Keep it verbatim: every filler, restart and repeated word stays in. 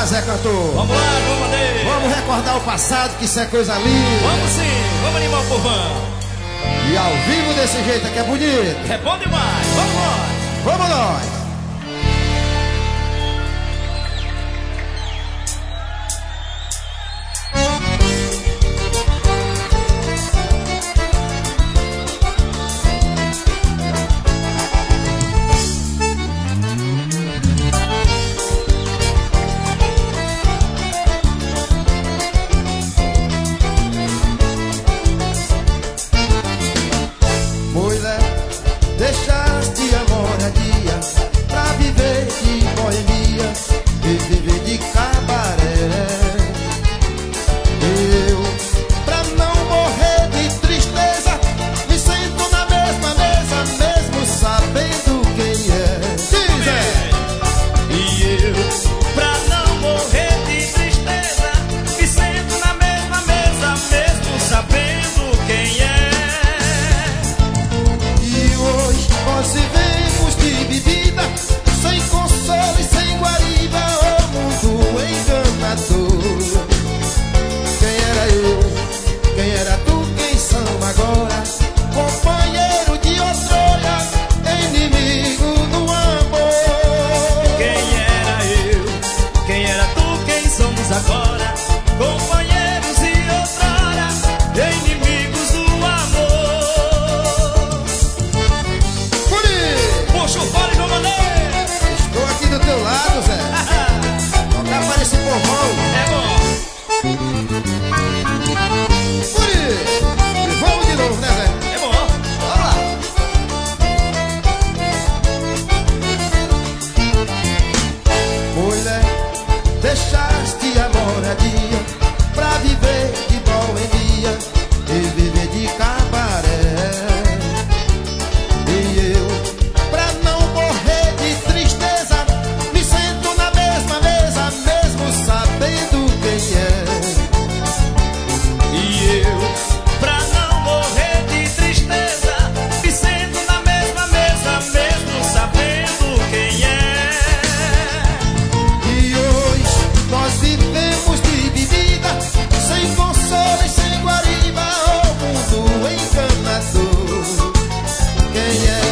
lá, Zé Cantor. Vamos lá, João Madeira. Vamos recordar o passado, que isso é coisa linda. Vamos sim, vamos animar o povão. E ao vivo desse jeito aqui é bonito. É bom demais, vamos nós. Vamos nós. Deixaste a moradia pra viver de boemia e viver de cabaré. Eu, pra não morrer de tristeza, me sento na mesma mesa, mesmo sabendo quem é. Diz é. E eu, pra não morrer de tristeza, me sento na mesma mesa, mesmo sabendo quem é. Nós vivemos de bebida, sem consolo e sem guariba, o mundo enganador. Quem era eu? Quem era tu? Quem são agora? Companheiro de outrora, inimigo do amor. Quem era eu? Quem era tu? Quem somos agora? Companheiros e outrora, inimigos do amor. Puxa o fole, João Madeira. Estou aqui do teu lado, Zé. Tocar para esse povão. É bom. Furi. E vamos de novo, né, Zé? É bom. Vamos lá. Mulher, deixaste a moradia pra viver de boemia e viver de cabaré. E eu, pra não morrer de tristeza, me sento na mesma mesa, mesmo sabendo quem é. E eu, pra não morrer de tristeza, me sento na mesma mesa, mesmo sabendo quem é. E hoje nós vivemos de bebida, sem consolo e sem guariba, o mundo enganador. Quem é?